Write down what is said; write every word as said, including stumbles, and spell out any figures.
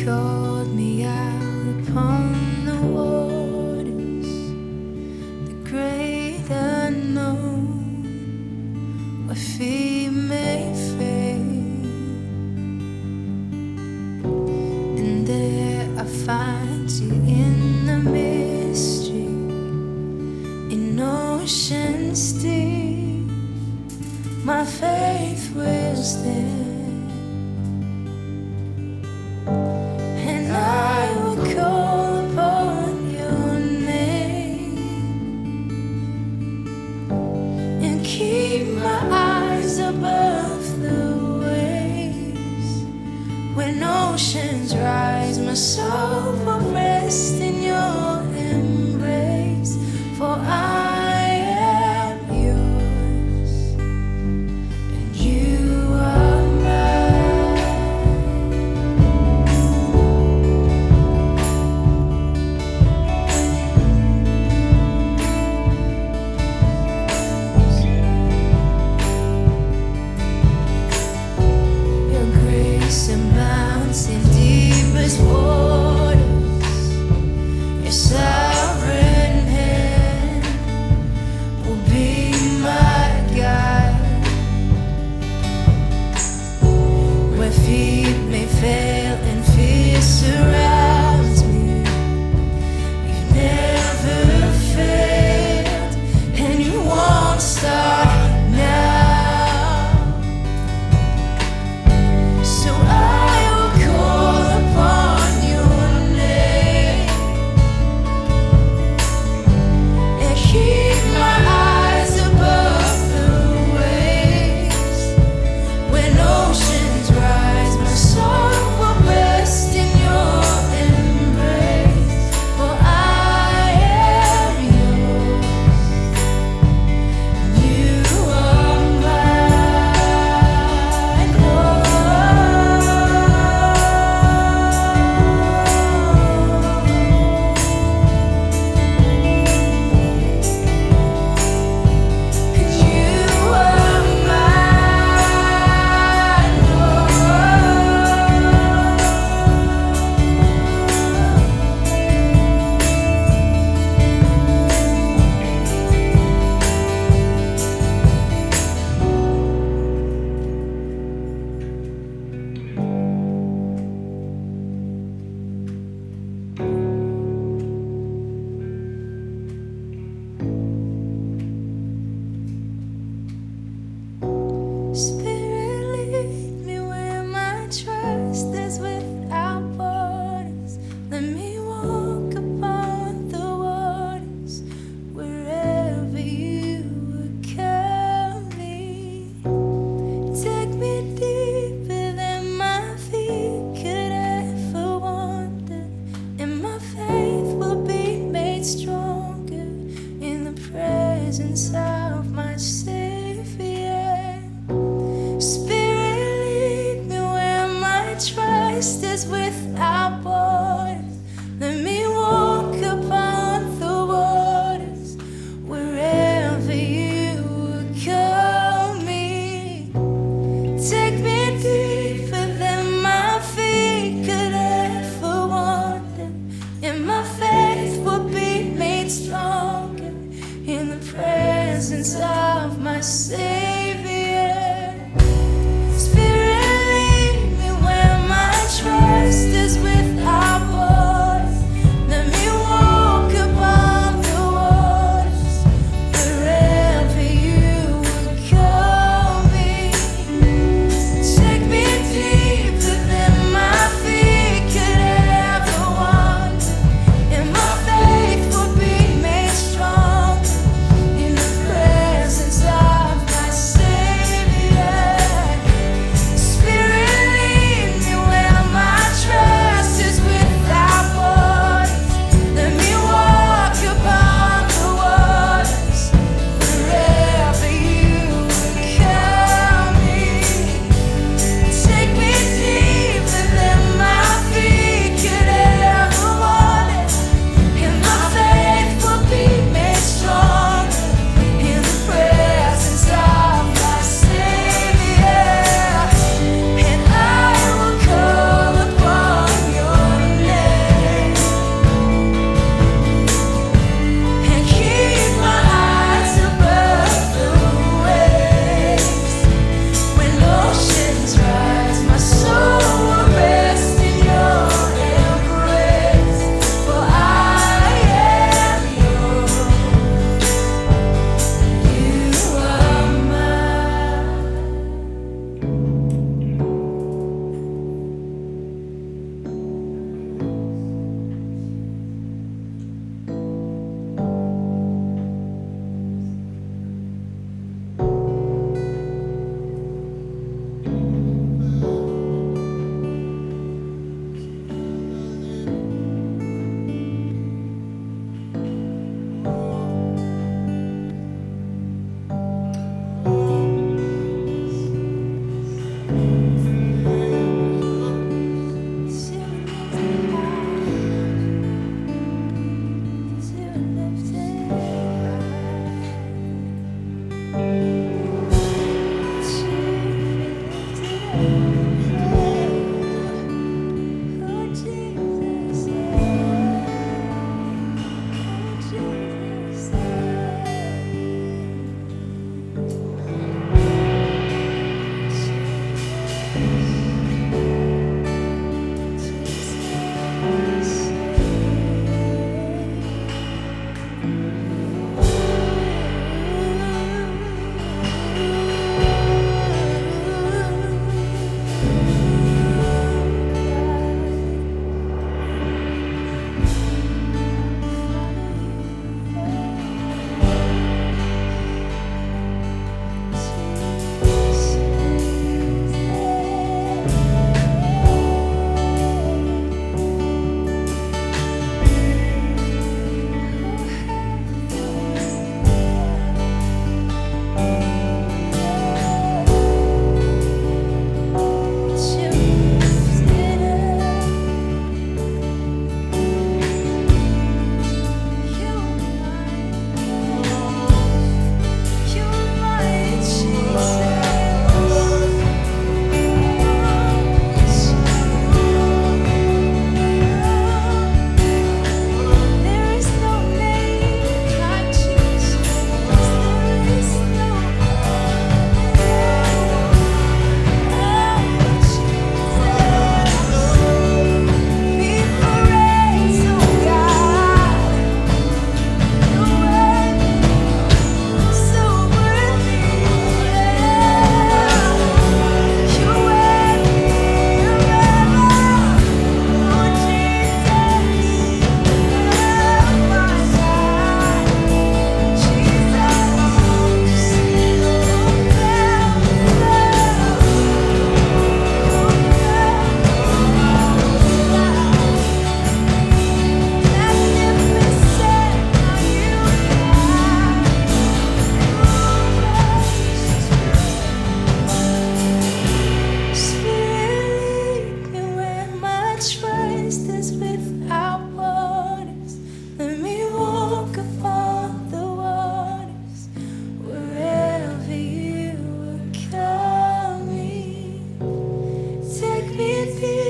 called me out upon the waters, the great unknown, where feet may fail, and there I find you in the mystery, in oceans deep. My faith will stand. Keep my eyes above the waves. When oceans rise, my soul will rest in your embrace. For I am yours, and you are in deepest waters, your sovereign hand will be my guide. Where feet may fail and fear surrounds me, you've never failed, and you won't stop now. So I of my Savior. Spirit, lead me where my trust is without borders. Let me walk upon the waters wherever you would call me. Take me deeper than my feet could ever wander, and my faith will be made stronger in the presence of my Savior. Spirit, lead me where my trust with you.